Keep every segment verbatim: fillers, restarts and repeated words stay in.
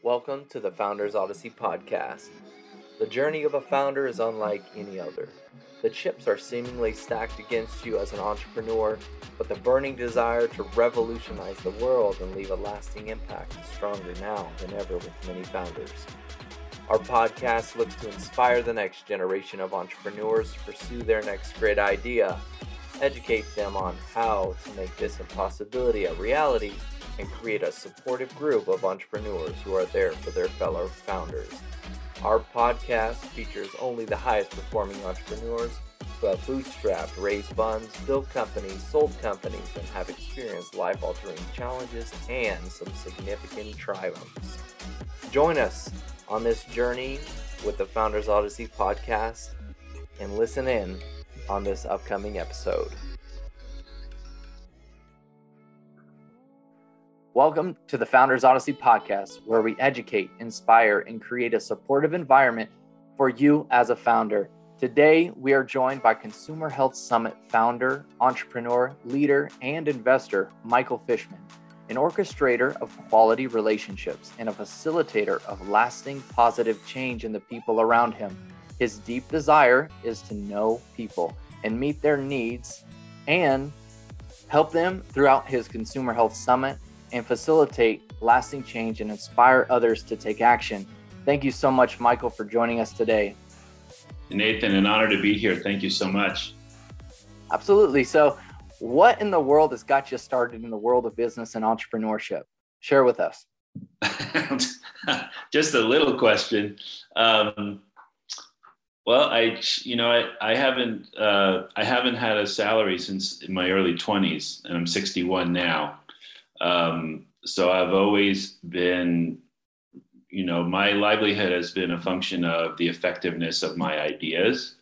Welcome to the Founders Odyssey podcast. The journey of a founder is unlike any other. The chips are seemingly stacked against you as an entrepreneur, but the burning desire to revolutionize the world and leave a lasting impact is stronger now than ever with many founders. Our podcast looks to inspire the next generation of entrepreneurs to pursue their next great idea, educate them on how to make this impossibility a reality, and create a supportive group of entrepreneurs who are there for their fellow founders. Our podcast features only the highest performing entrepreneurs who have bootstrapped, raised funds, built companies, sold companies, and have experienced life-altering challenges and some significant triumphs. Join us on this journey with the Founders Odyssey podcast and listen in on this upcoming episode. Welcome to the Founders Odyssey podcast, where we educate, inspire, and create a supportive environment for you as a founder. Today, we are joined by Consumer Health Summit founder, entrepreneur, leader, and investor, Michael Fishman, an orchestrator of quality relationships and a facilitator of lasting positive change in the people around him. His deep desire is to know people and meet their needs and help them throughout his Consumer Health Summit and facilitate lasting change and inspire others to take action. Thank you so much, Michael, for joining us today. Nathan, an honor to be here. Thank you so much. Absolutely. So what in the world has got you started in the world of business and entrepreneurship? Share with us. Just a little question. Um, well, I, you know, I, I haven't, uh, I haven't had a salary since in my early twenties, and I'm sixty-one now. Um, so I've always been, you know, my livelihood has been a function of the effectiveness of my ideas.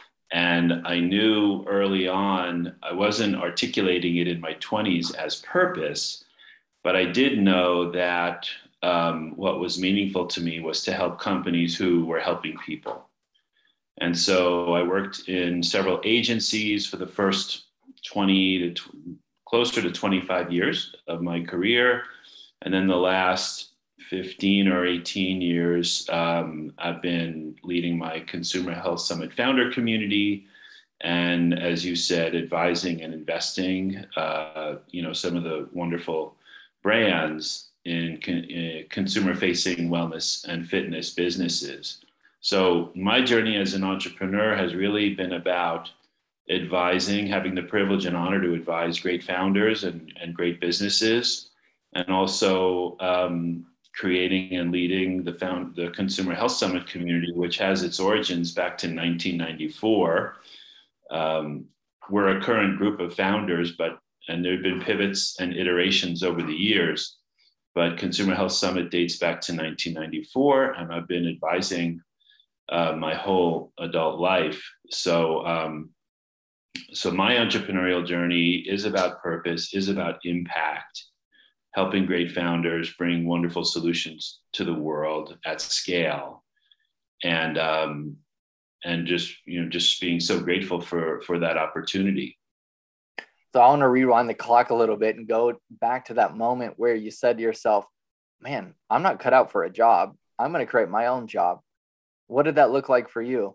And I knew early on, I wasn't articulating it in my twenties as purpose, but I did know that um, what was meaningful to me was to help companies who were helping people. And so I worked in several agencies for the first twenty to twenty closer to twenty-five years of my career. And then the last fifteen or eighteen years, um, I've been leading my Consumer Health Summit founder community. And as you said, advising and investing, uh, you know, some of the wonderful brands in, con- in consumer-facing wellness and fitness businesses. So my journey as an entrepreneur has really been about advising, having the privilege and honor to advise great founders and, and great businesses, and also um, creating and leading the found the Consumer Health Summit community, which has its origins back to nineteen ninety-four. Um, we're a current group of founders, but and there have been pivots and iterations over the years, but Consumer Health Summit dates back to nineteen ninety-four, and I've been advising uh, my whole adult life. So. Um, So my entrepreneurial journey is about purpose, is about impact, helping great founders bring wonderful solutions to the world at scale, and um, and just you know just being so grateful for for that opportunity. So I want to rewind the clock a little bit and go back to that moment where you said to yourself, "Man, I'm not cut out for a job. I'm going to create my own job." What did that look like for you?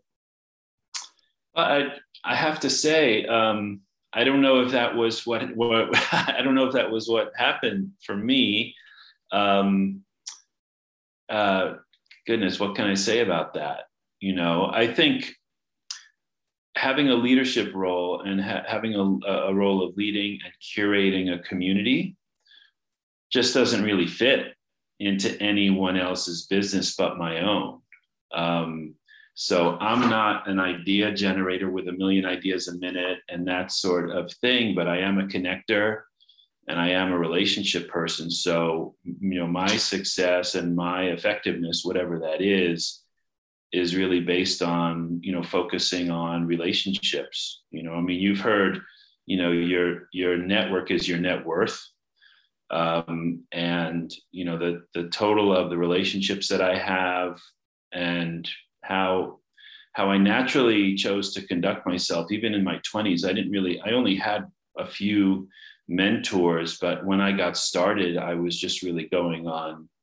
I I have to say, um, I don't know if that was what, what I don't know if that was what happened for me. Um, uh, goodness, what can I say about that? You know, I think having a leadership role and ha- having a, a role of leading and curating a community just doesn't really fit into anyone else's business but my own. Um, So I'm not an idea generator with a million ideas a minute and that sort of thing, but I am a connector and I am a relationship person. So, you know, my success and my effectiveness, whatever that is, is really based on, you know, focusing on relationships. You know, I mean, you've heard, you know, your, your network is your net worth. Um, and, you know, the, the total of the relationships that I have and how how I naturally chose to conduct myself, even in my twenties. I didn't really, I only had a few mentors, but when I got started, I was just really going on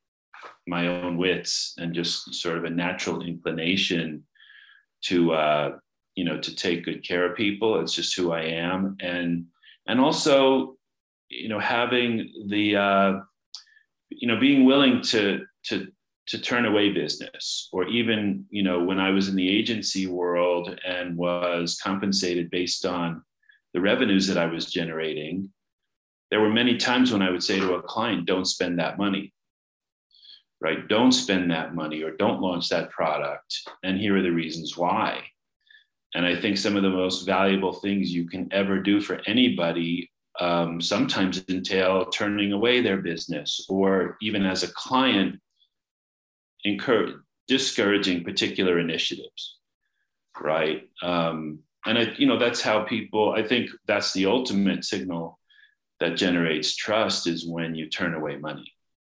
my own wits and just sort of a natural inclination to, uh, you know, to take good care of people. It's just who I am. And, and also, you know, having the, uh, you know, being willing to, to, to turn away business, or even, you know, when I was in the agency world and was compensated based on the revenues that I was generating, there were many times when I would say to a client, don't spend that money, right? Don't spend that money, or don't launch that product. And here are the reasons why. And I think some of the most valuable things you can ever do for anybody um, sometimes entail turning away their business, or even as a client, encourage, discouraging particular initiatives, right? Um, and I, you know, that's how people, I think that's the ultimate signal that generates trust, is when you turn away money.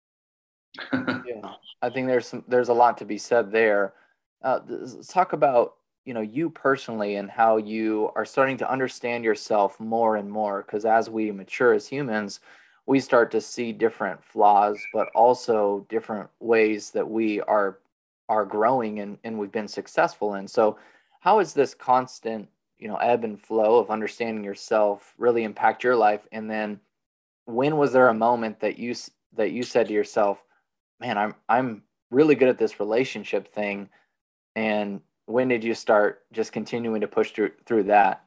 Yeah, I think there's some, there's a lot to be said there. Uh, let's talk about, you know, you personally, and how you are starting to understand yourself more and more, because as we mature as humans, we start to see different flaws, but also different ways that we are are growing, and, and we've been successful in. So how is this constant, you know, ebb and flow of understanding yourself really impact your life? And then when was there a moment that you s- that you said to yourself, man, I'm I'm really good at this relationship thing? And when did you start just continuing to push through through that?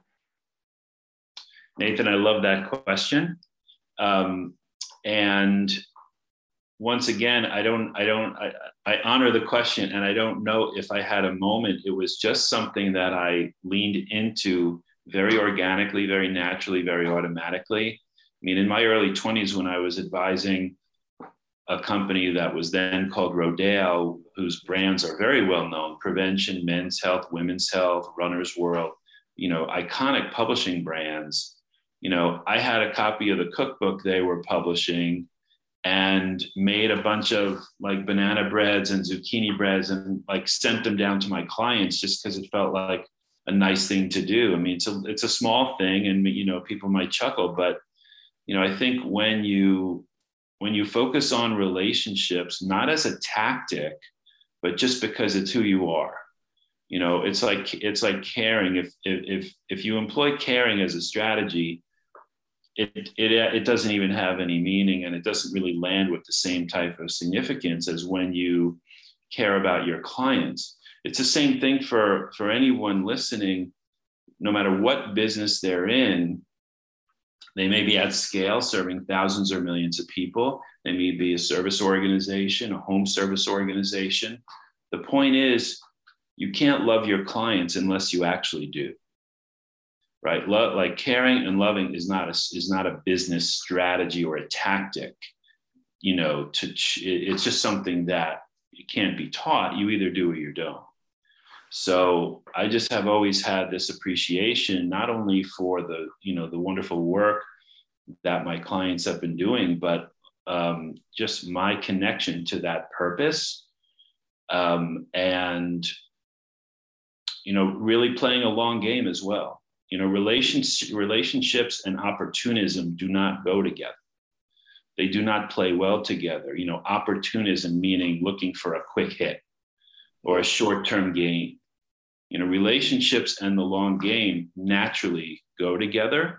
Nathan, I love that question. Um, and once again, I don't, I don't, I, I honor the question, and I don't know if I had a moment. It was just something that I leaned into very organically, very naturally, very automatically. I mean, in my early twenties, when I was advising a company that was then called Rodale, whose brands are very well known: Prevention, Men's Health, Women's Health, Runner's World, you know, iconic publishing brands. You know, I had a copy of the cookbook they were publishing, and made a bunch of like banana breads and zucchini breads, and like sent them down to my clients just because it felt like a nice thing to do. I mean, it's a, it's a small thing, and, you know, people might chuckle, but, you know, I think when you, when you focus on relationships, not as a tactic, but just because it's who you are, you know, it's like, it's like caring. If, if, if you employ caring as a strategy, it, it, it doesn't even have any meaning, and it doesn't really land with the same type of significance as when you care about your clients. It's the same thing for, for anyone listening, no matter what business they're in. They may be at scale, serving thousands or millions of people. They may be a service organization, a home service organization. The point is, you can't love your clients unless you actually do. Right? Love, like caring and loving is not a, is not a business strategy or a tactic. You know, to it's just something that it can't be taught. You either do or you don't. So I just have always had this appreciation, not only for the, you know, the wonderful work that my clients have been doing, but um, just my connection to that purpose, um, and, you know, really playing a long game as well. You know, relations, relationships and opportunism do not go together. They do not play well together. You know, opportunism meaning looking for a quick hit or a short-term gain. You know, relationships and the long game naturally go together.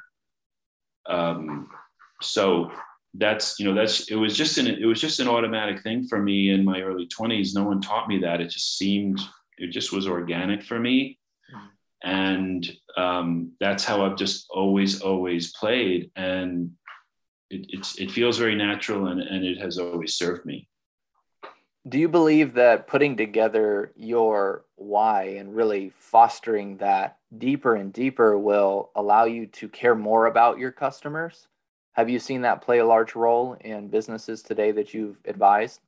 Um, so that's, you know, that's, it was just an, it was just an automatic thing for me in my early twenties. No one taught me that. It just seemed, it just was organic for me. And um, that's how I've just always, always played. And it, it's, it feels very natural, and, and it has always served me. Do you believe that putting together your why and really fostering that deeper and deeper will allow you to care more about your customers? Have you seen that play a large role in businesses today that you've advised?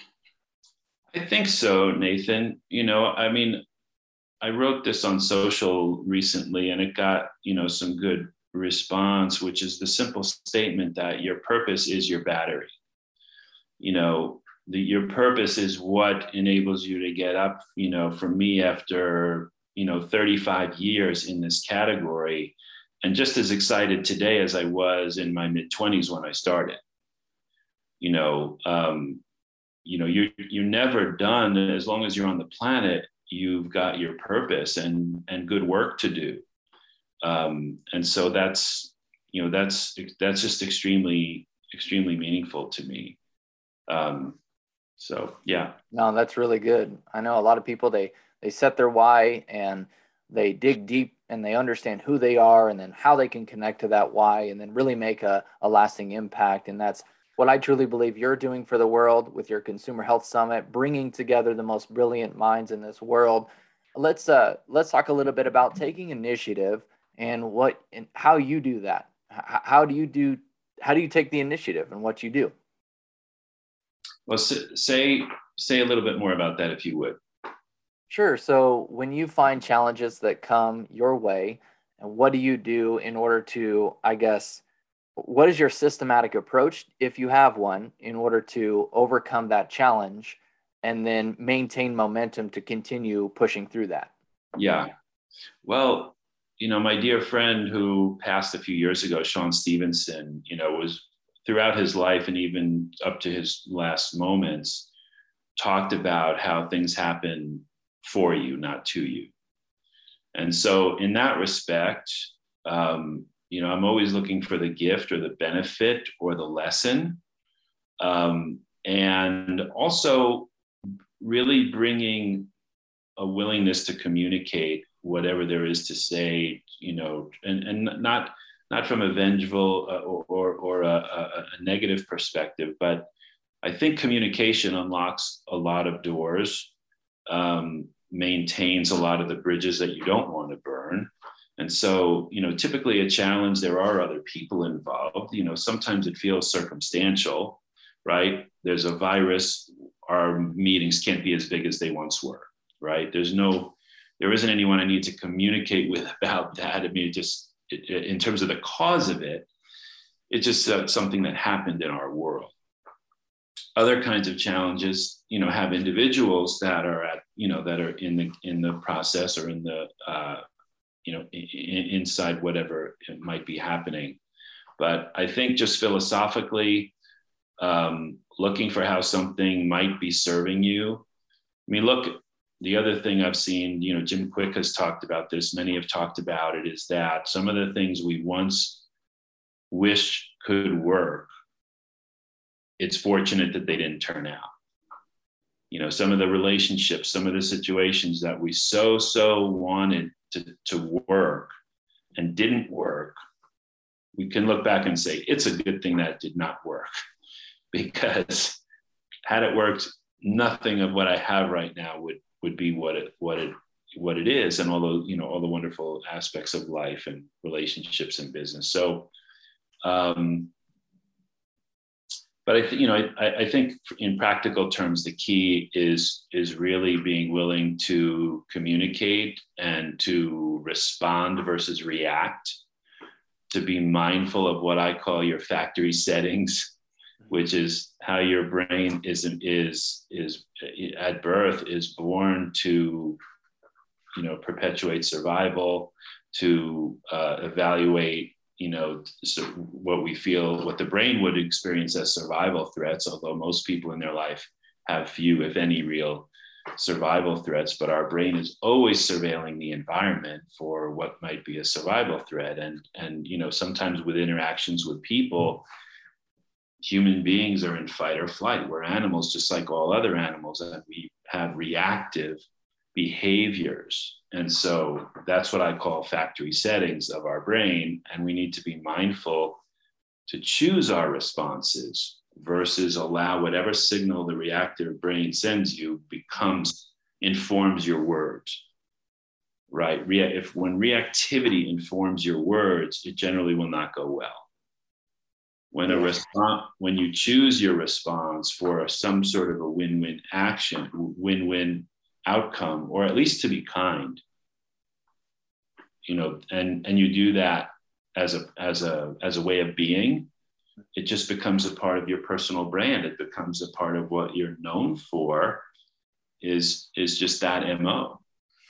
I think so, Nathan. You know, I mean, I wrote this on social recently, and it got, you know, some good response, which is the simple statement that your purpose is your battery. You know, the, your purpose is what enables you to get up. You know, for me, after, you know, thirty-five years in this category, and just as excited today as I was in my mid twenties when I started. You know, um, you know, you you're never done. As long as you're on the planet, you've got your purpose and and good work to do. Um, and so that's, you know, that's that's just extremely extremely meaningful to me. Um, so yeah. No, that's really good. I know a lot of people, they they set their why and they dig deep and they understand who they are and then how they can connect to that why and then really make a, a lasting impact. And that's what I truly believe you're doing for the world with your Consumer Health Summit, bringing together the most brilliant minds in this world. Let's uh let's talk a little bit about taking initiative and what and how you do that. H- how do you do how do you take the initiative and what you do? Well, say say a little bit more about that, if you would. Sure. So when you find challenges that come your way, and what do you do in order to, I guess, what is your systematic approach, if you have one, in order to overcome that challenge and then maintain momentum to continue pushing through that? Yeah. Well, you know, my dear friend who passed a few years ago, Sean Stevenson, you know, was throughout his life and even up to his last moments, talked about how things happen for you, not to you. And so in that respect, um, you know, I'm always looking for the gift or the benefit or the lesson. Um, and also really bringing a willingness to communicate whatever there is to say, you know, and, and not, not from a vengeful uh, or, or, or a, a, a negative perspective, but I think communication unlocks a lot of doors, um, maintains a lot of the bridges that you don't want to burn. And so, you know, typically a challenge, there are other people involved. You know, sometimes it feels circumstantial, right? There's a virus, our meetings can't be as big as they once were, right? There's no, there isn't anyone I need to communicate with about that. I mean, it just, it, it, in terms of the cause of it, it's just uh, something that happened in our world. Other kinds of challenges, you know, have individuals that are at, you know, that are in the in the process or in the, uh, you know, in, inside whatever it might be happening. But I think just philosophically, um, looking for how something might be serving you. I mean, look, the other thing I've seen, you know, Jim Quick has talked about this. Many have talked about it. Is that some of the things we once wished could work, it's fortunate that they didn't turn out. You know, some of the relationships, some of the situations that we so, so wanted to, to work and didn't work, we can look back and say, it's a good thing that it did not work, because had it worked, nothing of what I have right now would, would be what it, what it, what it is. And all the, you know, all the wonderful aspects of life and relationships and business. So, um, But I, th- you know, I, I think in practical terms, the key is is really being willing to communicate and to respond versus react. To be mindful of what I call your factory settings, which is how your brain is is is at birth is born to, you know, perpetuate survival, to uh, evaluate, you know, so what we feel, what the brain would experience as survival threats, although most people in their life have few, if any, real survival threats, but our brain is always surveilling the environment for what might be a survival threat. And, and, you know, sometimes with interactions with people, human beings are in fight or flight. We're animals just like all other animals, and we have reactive behaviors. And so that's what I call factory settings of our brain. And we need to be mindful to choose our responses versus allow whatever signal the reactive brain sends you becomes, informs your words, right? Rea- if when reactivity informs your words, it generally will not go well. When a response, when you choose your response for some sort of a win-win action, win-win outcome, or at least to be kind, you know, and and you do that as a as a as a way of being, it just becomes a part of your personal brand. It becomes a part of what you're known for, is is just that M O.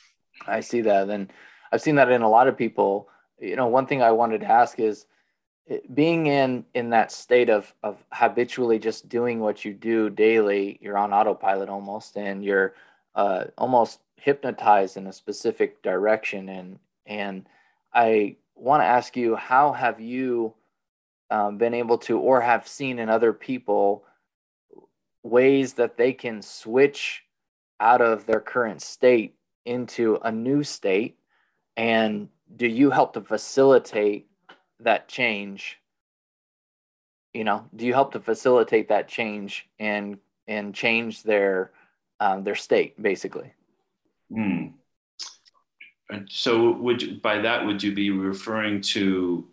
I see that, and I've seen that in a lot of people. You know, one thing I wanted to ask is, it- being in in that state of of habitually just doing what you do daily, you're on autopilot almost, and you're uh, almost hypnotized in a specific direction. And and I want to ask you, how have you um, been able to, or have seen in other people, ways that they can switch out of their current state into a new state? And do you help to facilitate that change? You know, do you help to facilitate that change and and change their um, their state basically? Hmm. And so would you, by that, would you be referring to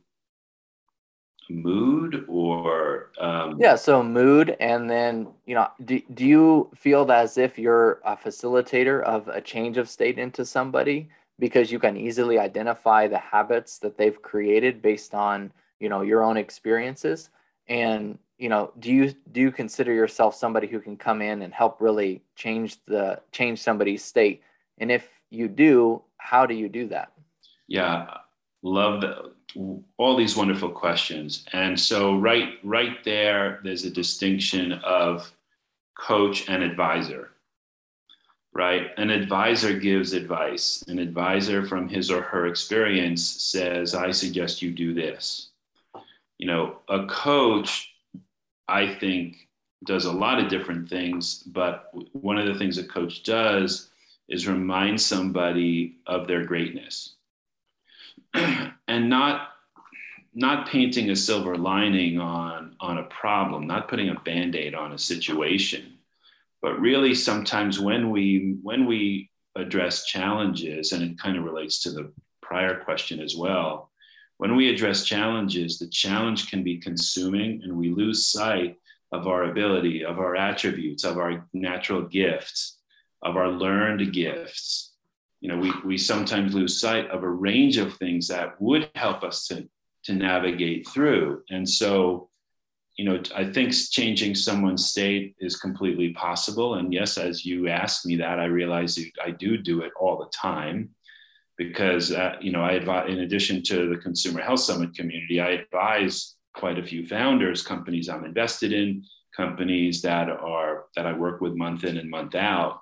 mood or um, Yeah, so mood, and then, you know, do, do you feel as if you're a facilitator of a change of state into somebody because you can easily identify the habits that they've created based on, you know, your own experiences? And, you know, do you do you consider yourself somebody who can come in and help really change the change somebody's state? And if you do, how do you do that? yeah, love the, all these wonderful questions. And so right right there, there's a distinction of coach and advisor, right? An advisor gives advice. An advisor from his or her experience says, I suggest you do this. You know, a coach, I think, does a lot of different things, but one of the things a coach does is remind somebody of their greatness and not not painting a silver lining on on a problem, not putting a band-aid on a situation, but really sometimes when we when we address challenges, and it kind of relates to the prior question as well, when we address challenges, the challenge can be consuming and we lose sight of our ability, of our attributes, of our natural gifts, of our learned gifts. You know, we, we sometimes lose sight of a range of things that would help us to, to navigate through. And so, you know, I think changing someone's state is completely possible. And yes, as you asked me that, I realize I do do it all the time because, uh, you know, I advise, in addition to the Consumer Health Summit community, I advise quite a few founders, companies I'm invested in, companies that are, that I work with month in and month out.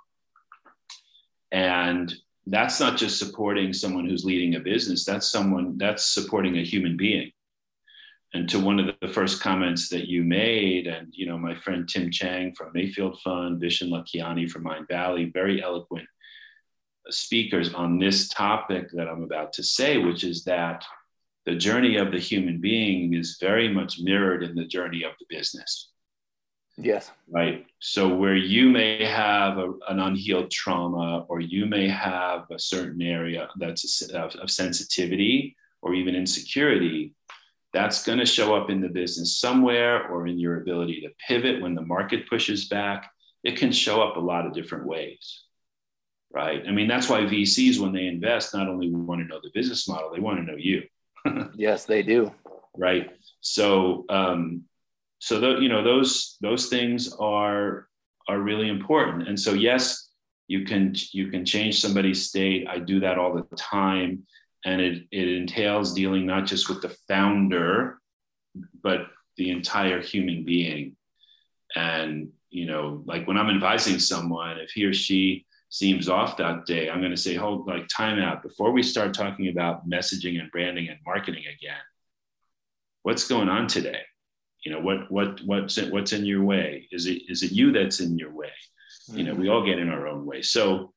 And that's not just supporting someone who's leading a business, that's someone that's supporting a human being. And to one of the first comments that you made, and, you know, my friend Tim Chang from Mayfield Fund, Vishen Lakhiani from Mind Valley, very eloquent speakers on this topic that I'm about to say, which is that the journey of the human being is very much mirrored in the journey of the business. Yes. Right. So where you may have a, an unhealed trauma, or you may have a certain area that's of, of sensitivity or even insecurity, that's going to show up in the business somewhere, or in your ability to pivot when the market pushes back. It can show up a lot of different ways. Right. I mean, that's why V Cs, when they invest, not only want to know the business model, they want to know you. Yes, they do. Right. So, um, so th- you know, those those things are are really important. And so, yes, you can you can change somebody's state. I do that all the time, and it it entails dealing not just with the founder, but the entire human being. And, you know, like when I'm advising someone, if he or she seems off that day, I'm going to say, hold, like, time out before we start talking about messaging and branding and marketing again. What's going on today? You know, what what what's it, what's in your way? Is it is it you that's in your way? You know, we all get in our own way. So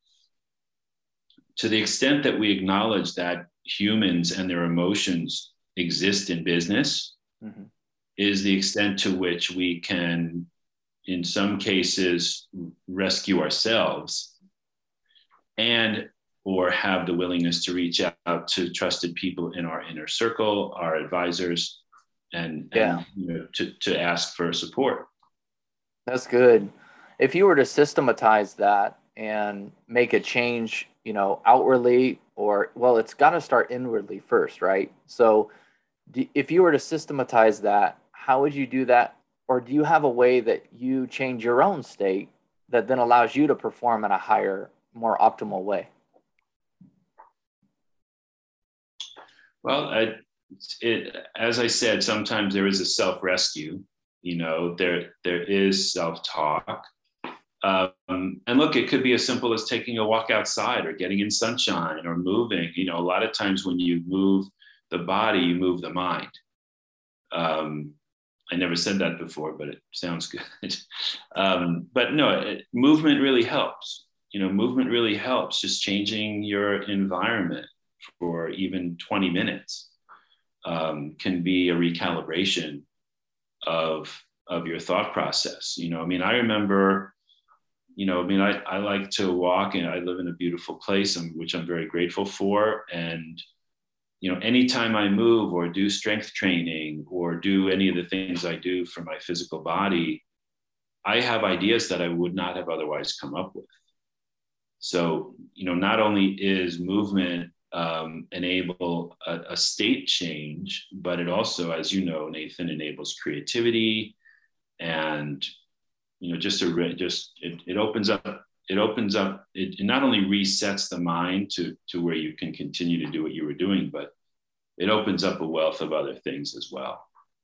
to the extent that we acknowledge that humans and their emotions exist in business, mm-hmm. is the extent to which we can, in some cases, rescue ourselves, and or have the willingness to reach out to trusted people in our inner circle, our advisors, and, yeah. and you know, to, to ask for support. That's good. If you were to systematize that and make a change, you know, outwardly, or, well, it's got to start inwardly first, right? So if you were to systematize that, how would you do that? Or do you have a way that you change your own state that then allows you to perform in a higher, more optimal way? Well, I, it, as I said, sometimes there is a self-rescue, you know, there, there is self-talk. Um, and look, it could be as simple as taking a walk outside or getting in sunshine or moving. You know, a lot of times when you move the body, you move the mind. Um, I never said that before, but it sounds good. um, but no, it, movement really helps. You know, movement really helps. Just changing your environment for even twenty minutes um, can be a recalibration of of your thought process. You know, I mean, I remember, you know, I mean, I, I like to walk, and I live in a beautiful place, which I'm very grateful for. And you know, anytime I move or do strength training or do any of the things I do for my physical body, I have ideas that I would not have otherwise come up with. So, you know, not only is movement um, enable a, a state change, but it also, as you know, Nathan, enables creativity, and, you know, just a re- just it, it opens up. It opens up, it, it not only resets the mind to, to where you can continue to do what you were doing, but it opens up a wealth of other things as well.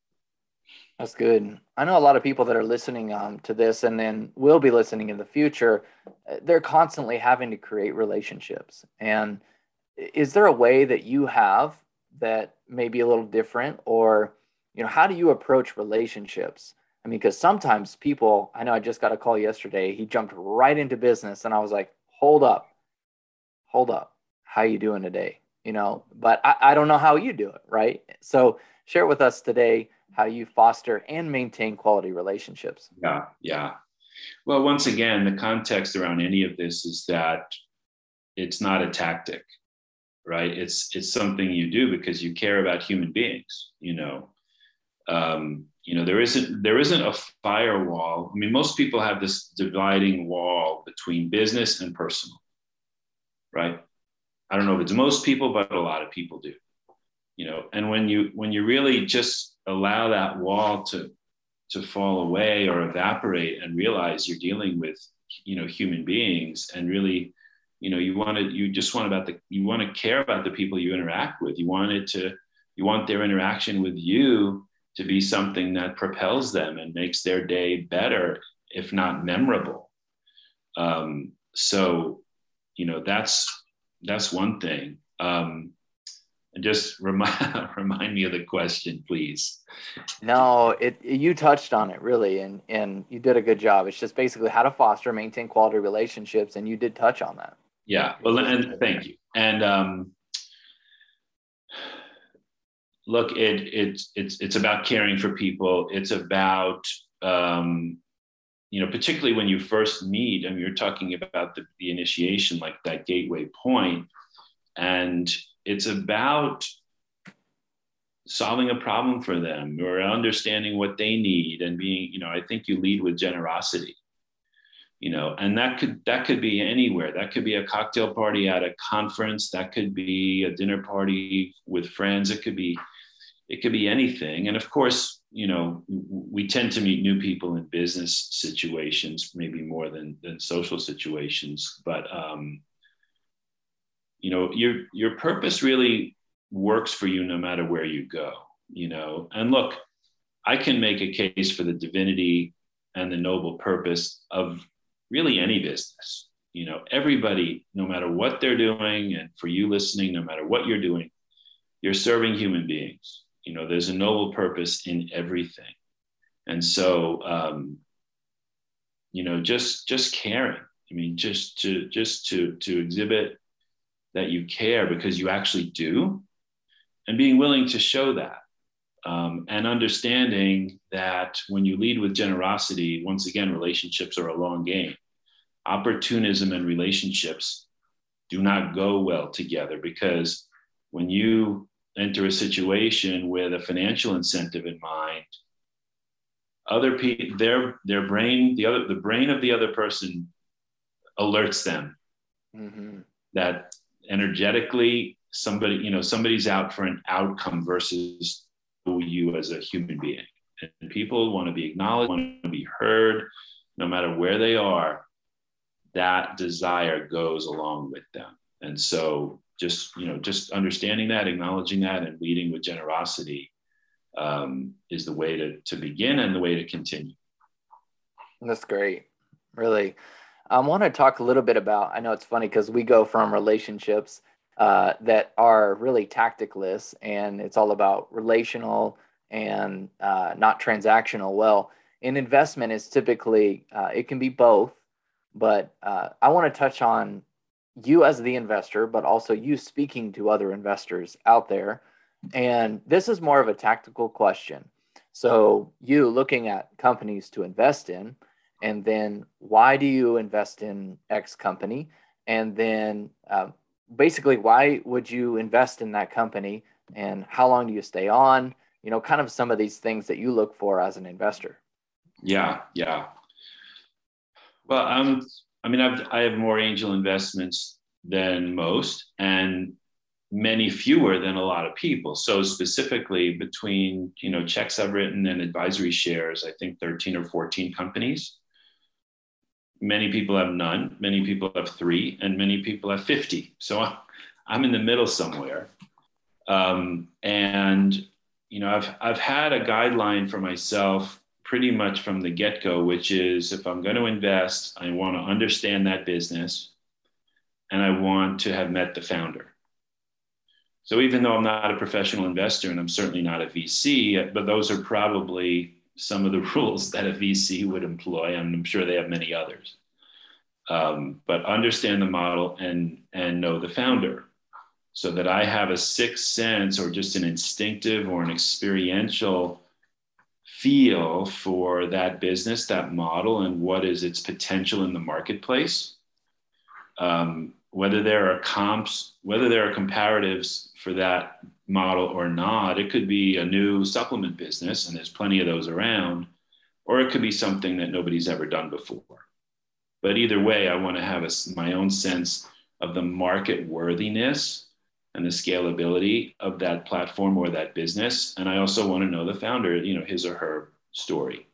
That's good. I know a lot of people that are listening um, to this and then will be listening in the future. They're constantly having to create relationships. And is there a way that you have that may be a little different, or, you know, how do you approach relationships? I mean, because sometimes people, I know I just got a call yesterday. He jumped right into business, and I was like, hold up, hold up. How you doing today? You know, but I, I don't know how you do it, right? So share with us today how you foster and maintain quality relationships. Yeah, yeah. Well, once again, the context around any of this is that it's not a tactic, right? It's it's something you do because you care about human beings, you know. Um, you know, there isn't there isn't a firewall. I mean, most people have this dividing wall between business and personal, right? I don't know if it's most people, but a lot of people do. You know, and when you when you really just allow that wall to to fall away or evaporate and realize you're dealing with, you know, human beings, and really, you know, you want to you just want about the you want to care about the people you interact with. You want it to you want their interaction with you to be something that propels them and makes their day better, if not memorable. Um, so, you know, that's that's one thing. Um, and just remind remind me of the question, please. No, it you touched on it really, and and you did a good job. It's just basically how to foster, maintain quality relationships, and you did touch on that. Yeah, well, and thank you. And um, look, it it's it's it's about caring for people. It's about um, you know, particularly when you first meet, and you're talking about the, the initiation, like that gateway point, and it's about solving a problem for them or understanding what they need and being, you know, I think you lead with generosity, you know, and that could, that could be anywhere. That could be a cocktail party at a conference. That could be a dinner party with friends. It could be, it could be anything. And of course, you know, we tend to meet new people in business situations, maybe more than, than social situations, but, um, you know, your, your purpose really works for you no matter where you go, you know. And look, I can make a case for the divinity and the noble purpose of really any business. You know, everybody, no matter what they're doing, and for you listening, no matter what you're doing, you're serving human beings. You know, there's a noble purpose in everything. And so, um, you know, just just caring. I mean, just to just to to exhibit that you care because you actually do, and being willing to show that, um, and understanding that when you lead with generosity, once again, relationships are a long game. Opportunism and relationships do not go well together, because when you enter a situation with a financial incentive in mind, other people, their their brain, the other the brain of the other person alerts them mm-hmm. that energetically somebody, you know, somebody's out for an outcome versus you as a human being. And people want to be acknowledged, want to be heard, no matter where they are. That desire goes along with them. And so, just, you know, just understanding that, acknowledging that, and leading with generosity um, is the way to, to begin and the way to continue. That's great. Really. I want to talk a little bit about, I know it's funny because we go from relationships uh, that are really tacticless and it's all about relational and uh, not transactional. Well, in investment is typically, uh, it can be both, but uh, I want to touch on you as the investor, but also you speaking to other investors out there. And this is more of a tactical question. So you looking at companies to invest in, and then why do you invest in X company? And then um, basically, why would you invest in that company? And how long do you stay on? You know, kind of some of these things that you look for as an investor. Yeah, yeah. Well, um, I mean, I've, I have more angel investments than most, and many fewer than a lot of people. So specifically between, you know, checks I've written and advisory shares, I think thirteen or fourteen companies. Many people have none, many people have three, and many people have fifty. So I'm in the middle somewhere. Um, and, you know, I've, I've had a guideline for myself pretty much from the get-go, which is if I'm going to invest, I want to understand that business and I want to have met the founder. So even though I'm not a professional investor and I'm certainly not a V C, but those are probably some of the rules that a V C would employ. And I'm sure they have many others. Um, but understand the model and, and know the founder so that I have a sixth sense or just an instinctive or an experiential feel for that business, that model, and what is its potential in the marketplace. Um, whether there are comps, whether there are comparatives for that model or not. It could be a new supplement business, and there's plenty of those around, or it could be something that nobody's ever done before. But either way, I want to have a, my own sense of the market worthiness and the scalability of that platform or that business. And I also want to know the founder, you know, his or her story.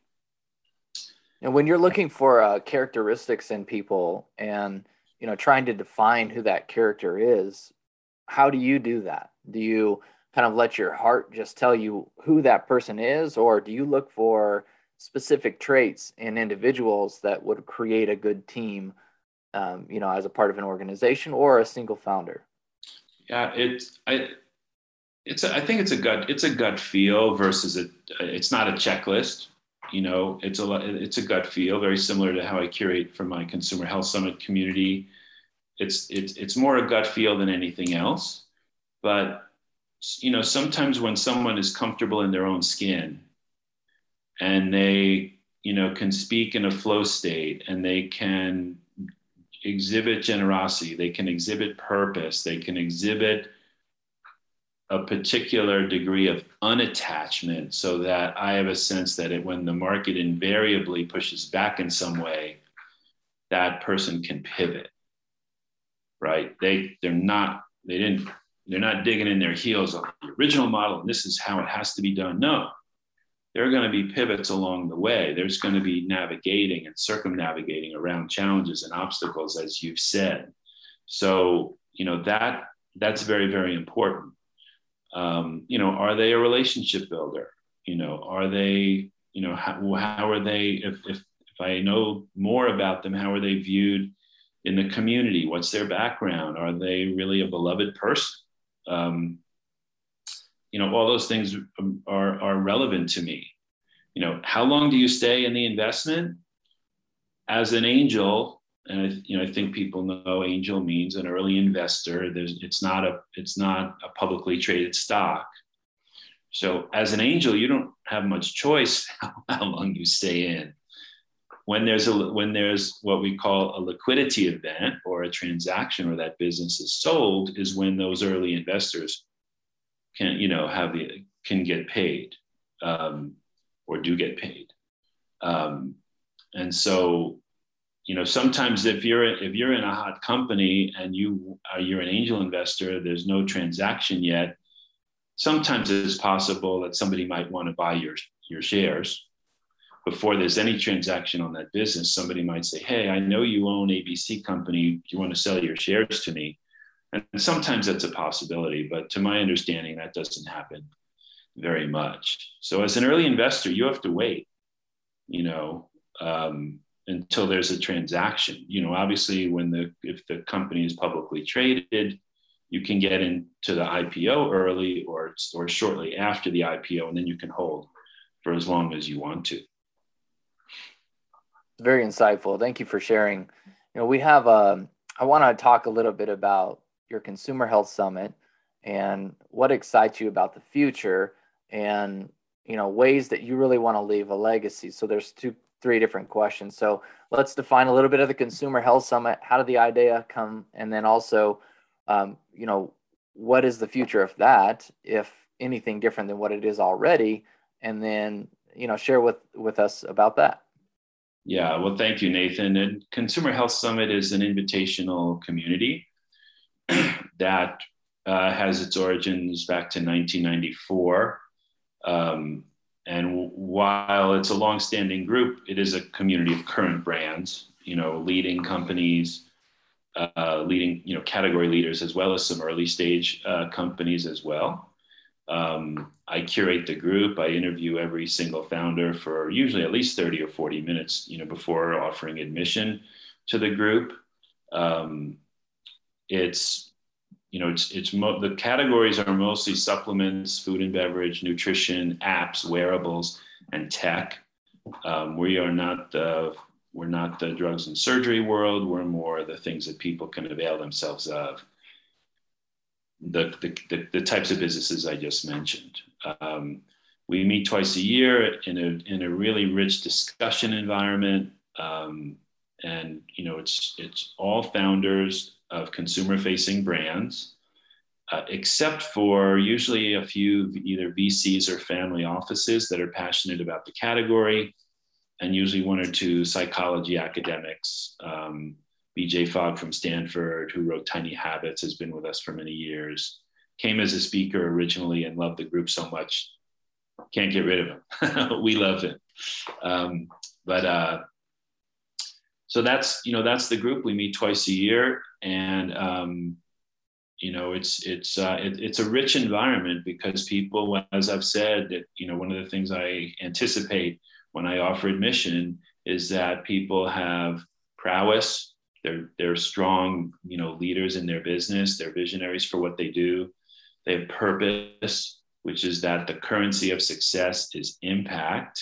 And when you're looking for uh, characteristics in people and, you know, trying to define who that character is, how do you do that? Do you kind of let your heart just tell you who that person is, or do you look for specific traits in individuals that would create a good team, um, you know, as a part of an organization or a single founder? Yeah, it's I, it's a, I think it's a gut it's a gut feel versus a it's not a checklist. You know, it's a it's a gut feel, very similar to how I curate for my Consumer Health Summit community. It's it's it's more a gut feel than anything else. But you know, sometimes when someone is comfortable in their own skin and they, you know, can speak in a flow state and they can exhibit generosity, they can exhibit purpose, they can exhibit a particular degree of unattachment, so that I have a sense that it, when the market invariably pushes back in some way, that person can pivot, right? They, they're not, they didn't, they're not digging in their heels on the original model and this is how it has to be done. No, there are going to be pivots along the way. There's going to be navigating and circumnavigating around challenges and obstacles, as you've said. So, you know, that that's very, very important. Um, you know, are they a relationship builder? You know, are they, you know, how, how are they, if, if, if I know more about them, how are they viewed in the community? What's their background? Are they really a beloved person? Um, you know, all those things are, are relevant to me. You know, how long do you stay in the investment? As an angel, and I, you know, I think people know angel means an early investor. There's, it's not a, it's not a publicly traded stock. So as an angel, you don't have much choice how, how long you stay in. When there's a, when there's what we call a liquidity event or a transaction, or that business is sold, is when those early investors can, you know, have the, can get paid, um, or do get paid. Um, and so, you know, sometimes if you're if you're in a hot company and you are you're an angel investor, there's no transaction yet. Sometimes it's possible that somebody might want to buy your your shares before there's any transaction on that business. Somebody might say, "Hey, I know you own A B C company. Do you want to sell your shares to me?" And sometimes that's a possibility, but to my understanding, that doesn't happen very much. So as an early investor, you have to wait, you know, um, until there's a transaction. You know, obviously when the, if the company is publicly traded, you can get into the I P O early or, or shortly after the I P O, and then you can hold for as long as you want to. Very insightful. Thank you for sharing. You know, we have, um, I want to talk a little bit about your Consumer Health Summit and what excites you about the future and, you know, ways that you really want to leave a legacy. So there's two, three different questions. So let's define a little bit of the Consumer Health Summit. How did the idea come? And then also, um, you know, what is the future of that, if anything different than what it is already? And then, you know, share with, with us about that. Yeah, well, thank you, Nathan. And Consumer Health Summit is an invitational community that uh, has its origins back to nineteen ninety-four. Um, and while it's a longstanding group, it is a community of current brands, you know, leading companies, uh, leading, you know, category leaders, as well as some early stage uh, companies as well. Um, I curate the group. I interview every single founder for usually at least thirty or forty minutes, you know, before offering admission to the group. Um, it's, you know, it's, it's mo- the categories are mostly supplements, food and beverage, nutrition, apps, wearables, and tech. Um, we are not the, we're not the drugs and surgery world. We're more the things that people can avail themselves of. The, the, the, the types of businesses I just mentioned. Um, we meet twice a year in a, in a really rich discussion environment. Um, and, you know, it's, it's all founders of consumer facing brands, uh, except for usually a few either V Cs or family offices that are passionate about the category, and usually one or two psychology academics. Um, B J Fogg from Stanford, who wrote Tiny Habits, has been with us for many years. Came as a speaker originally and loved the group so much. Can't get rid of him. We love him. Um, but uh, so that's, you know, that's the group. We meet twice a year, and um, you know, it's it's uh, it, it's a rich environment because people, as I've said, that, you know, one of the things I anticipate when I offer admission is that people have prowess. They're, they're strong, you know, leaders in their business. They're visionaries for what they do. They have purpose, which is that the currency of success is impact.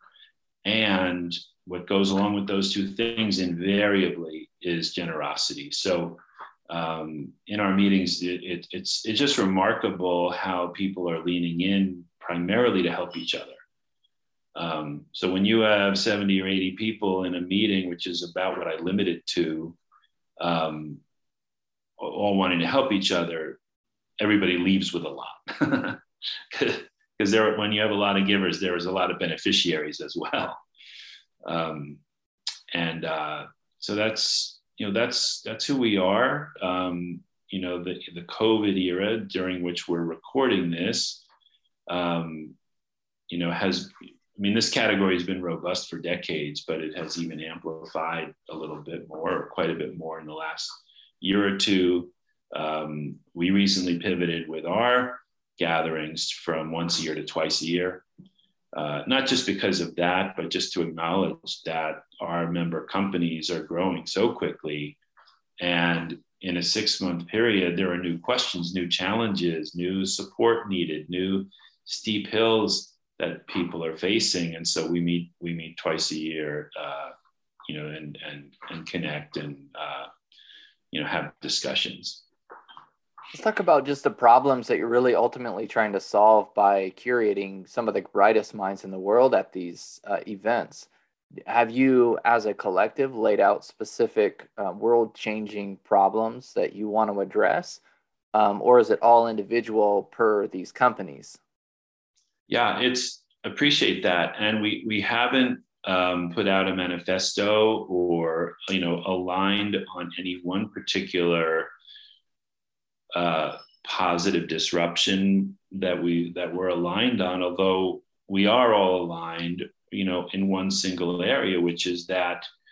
And what goes along with those two things invariably is generosity. So um, in our meetings, it, it, it's, it's just remarkable how people are leaning in primarily to help each other. Um, so when you have seventy or eighty people in a meeting, which is about what I limit it to, um, all wanting to help each other, everybody leaves with a lot. Because there, when you have a lot of givers, there is a lot of beneficiaries as well. Um, and uh, so that's, you know, that's that's who we are. Um, you know, the the COVID era during which we're recording this, um, you know, has. I mean, this category has been robust for decades, but it has even amplified a little bit more, or quite a bit more in the last year or two. Um, we recently pivoted with our gatherings from once a year to twice a year, uh, not just because of that, but just to acknowledge that our member companies are growing so quickly. And in a six month period, there are new questions, new challenges, new support needed, new steep hills that people are facing. And so we meet, we meet twice a year, uh, you know, and, and, and connect and, uh, you know, have discussions. Let's talk about just the problems that you're really ultimately trying to solve by curating some of the brightest minds in the world at these uh, events. Have you, as a collective, laid out specific uh, world-changing problems that you want to address? Um, or is it all individual per these companies? Yeah, it's appreciate that. And we we haven't um, put out a manifesto or, you know, aligned on any one particular uh, positive disruption that we that we're aligned on, although we are all aligned, you know, in one single area, which is that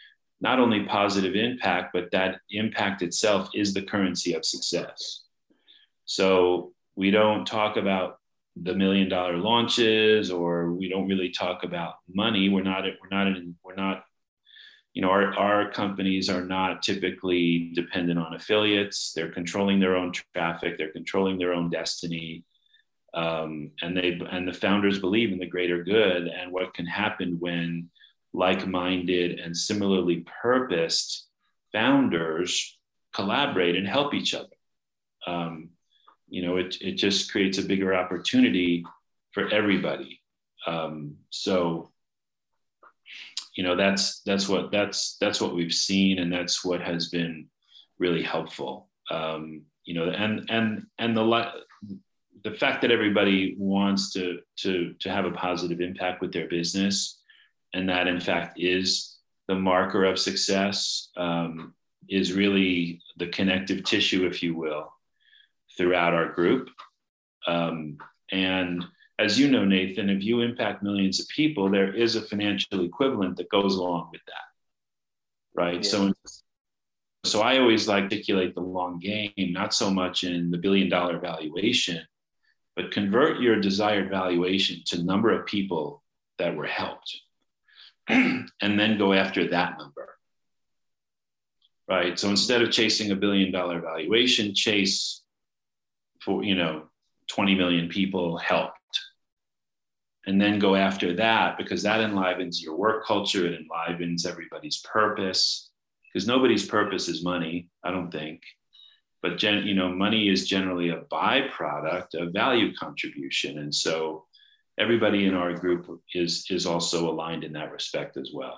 not only positive impact, but that impact itself is the currency of success. So we don't talk about the million dollar launches, or we don't really talk about money. We're not, we're not, in, we're not, you know, our, our companies are not typically dependent on affiliates. They're controlling their own traffic. They're controlling their own destiny. Um, and they, and the founders believe in the greater good and what can happen when like-minded and similarly purposed founders collaborate and help each other. Um, you know, it, it just creates a bigger opportunity for everybody. Um, so, you know, that's, that's what, that's, that's what we've seen. And that's what has been really helpful. Um, you know, and, and, and the, the fact that everybody wants to, to, to have a positive impact with their business, and that in fact is the marker of success, um, is really the connective tissue, if you will, throughout our group. Um, and as you know, Nathan, if you impact millions of people, there is a financial equivalent that goes along with that, right? Yes. So, so I always like to articulate the long game, not so much in the billion dollar valuation, but convert your desired valuation to number of people that were helped, and then go after that number, right? So instead of chasing a billion dollar valuation, chase for, you know, twenty million people helped, and then go after that, because that enlivens your work culture. It enlivens everybody's purpose, because nobody's purpose is money, I don't think. But, gen, you know, money is generally a byproduct of value contribution. And so everybody in our group is, is also aligned in that respect as well.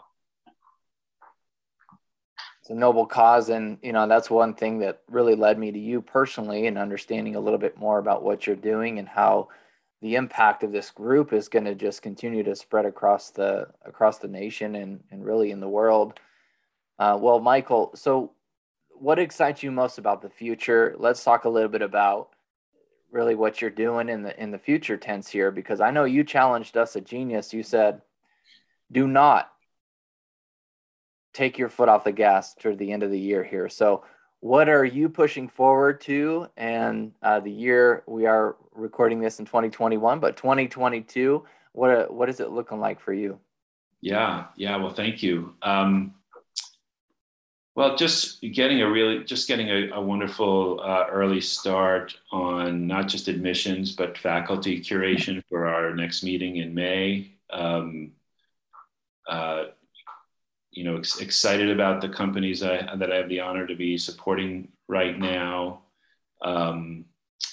It's a noble cause. And, you know, that's one thing that really led me to you personally, and understanding a little bit more about what you're doing and how the impact of this group is going to just continue to spread across the, across the nation and, and really in the world. Uh, well, Michael, so what excites you most about the future? Let's talk a little bit about really what you're doing in the, in the future tense here, because I know you challenged us at Genius. You said, do not take your foot off the gas toward the end of the year here. So what are you pushing forward to? And uh, the year, we are recording this in twenty twenty-one, but twenty twenty-two, what, what is it looking like for you? Yeah. Yeah. Well, thank you. Um, well, just getting a really, just getting a, a wonderful uh, early start on not just admissions, but faculty curation for our next meeting in May. Um, uh, you know, ex- excited about the companies I, that I have the honor to be supporting right now. Um,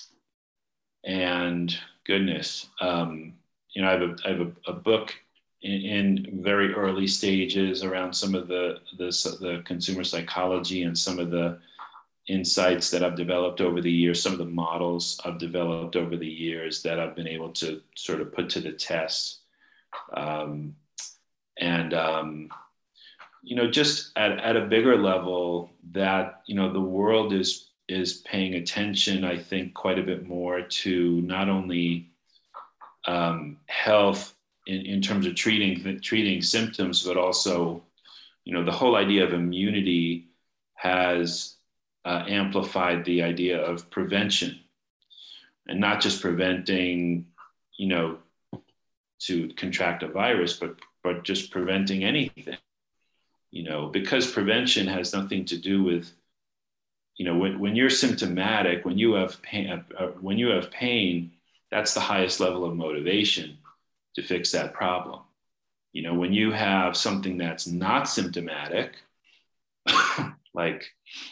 and goodness, um, you know, I have a, I have a, a book in, in very early stages around some of the, the, the consumer psychology and some of the insights that I've developed over the years, some of the models I've developed over the years that I've been able to sort of put to the test. Um, and, um, you know, just at, at a bigger level, that, you know, the world is, is paying attention, I think, quite a bit more to not only um, health in, in terms of treating, treating symptoms, but also, you know, the whole idea of immunity has uh, amplified the idea of prevention, and not just preventing, you know, to contract a virus, but, but just preventing anything. You know, because prevention has nothing to do with, you know, when, when you're symptomatic, when you have pain, uh, when you have pain, that's the highest level of motivation to fix that problem. You know, when you have something that's not symptomatic, like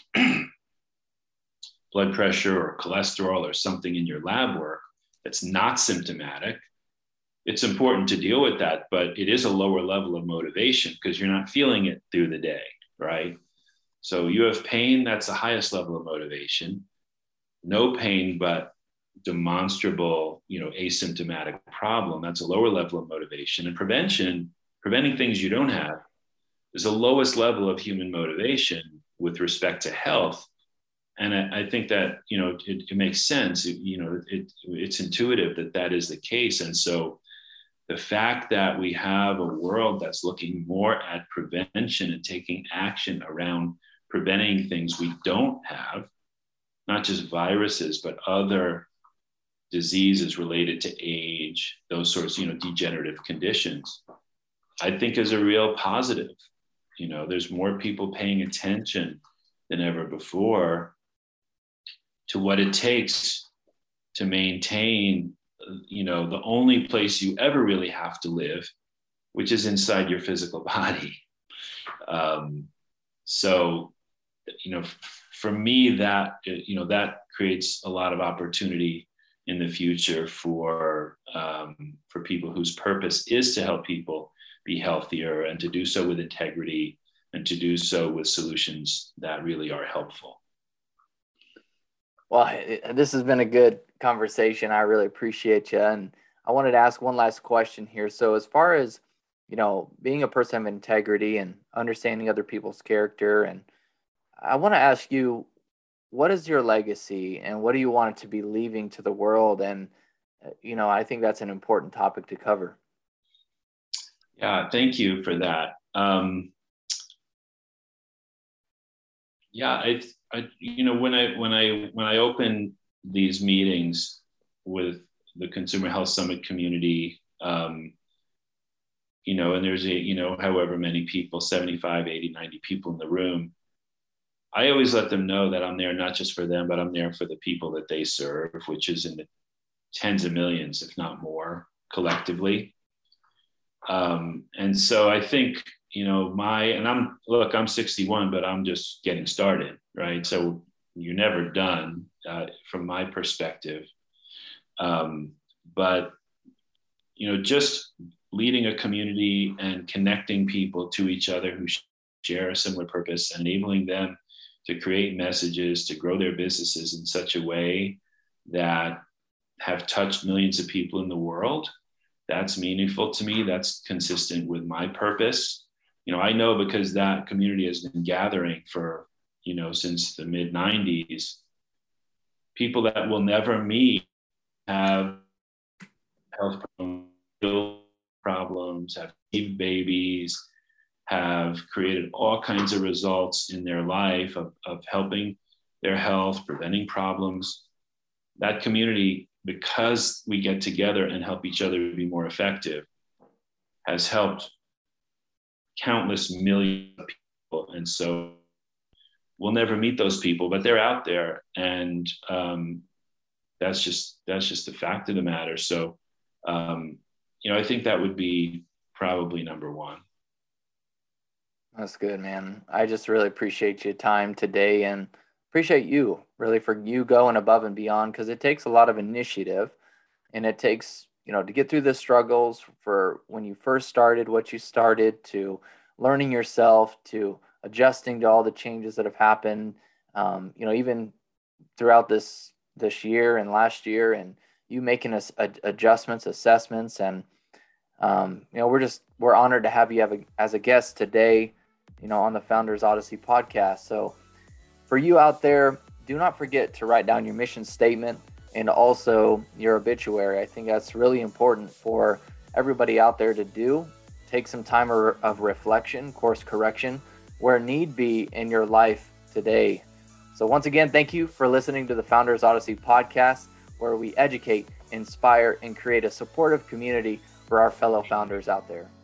blood pressure or cholesterol or something in your lab work that's not symptomatic, it's important to deal with that, but it is a lower level of motivation because you're not feeling it through the day, right? So you have pain, that's the highest level of motivation. No pain, but demonstrable, you know, asymptomatic problem, that's a lower level of motivation. And prevention, preventing things you don't have, is the lowest level of human motivation with respect to health. And I, I think that, you know, it, it makes sense. It, you know, it, it's intuitive that that is the case. And so the fact that we have a world that's looking more at prevention and taking action around preventing things we don't have, not just viruses, but other diseases related to age, those sorts, you know, degenerative conditions, I think is a real positive. You know, there's more people paying attention than ever before to what it takes to maintain, you know, the only place you ever really have to live, which is inside your physical body. Um, so, you know, f- for me, that, you know, that creates a lot of opportunity in the future for, um, for people whose purpose is to help people be healthier and to do so with integrity and to do so with solutions that really are helpful. Well, this has been a good conversation. I really appreciate you. And I wanted to ask one last question here. So as far as, you know, being a person of integrity and understanding other people's character, and I want to ask you, what is your legacy and what do you want it to be leaving to the world? And, you know, I think that's an important topic to cover. Yeah, thank you for that. Um, yeah, I, I, you know, when I when I when I open these meetings with the Consumer Health Summit community, um, you know, and there's a, you know, however many people, seventy-five, eighty, ninety people in the room, I always let them know that I'm there not just for them, but I'm there for the people that they serve, which is in the tens of millions, if not more, collectively. Um, and so I think, you know, my, and I'm, look, I'm sixty-one, but I'm just getting started, right? So you're never done uh, from my perspective. Um, but, you know, just leading a community and connecting people to each other who share a similar purpose, enabling them to create messages, to grow their businesses in such a way that have touched millions of people in the world. That's meaningful to me. That's consistent with my purpose. You know, I know because that community has been gathering for, you know, since the mid nineties, people that will never meet have health problems, have babies, have created all kinds of results in their life of, of helping their health, preventing problems. That community, because we get together and help each other be more effective, has helped countless millions of people. And so we'll never meet those people, but they're out there. And um, that's just, that's just the fact of the matter. So, um, you know, I think that would be probably number one. That's good, man. I just really appreciate your time today and appreciate you really for you going above and beyond, because it takes a lot of initiative and it takes, you know, to get through the struggles for when you first started what you started, to learning yourself, to adjusting to all the changes that have happened, um, you know, even throughout this this year and last year, and you making us adjustments, assessments, and um, you know, we're just we're honored to have you have a, as a guest today, you know, on the Founders Odyssey podcast. So for you out there, do not forget to write down your mission statement and also your obituary. I think that's really important for everybody out there to do. Take some time of reflection, course correction, where need be in your life today. So once again, thank you for listening to the Founders Odyssey podcast, where we educate, inspire, and create a supportive community for our fellow founders out there.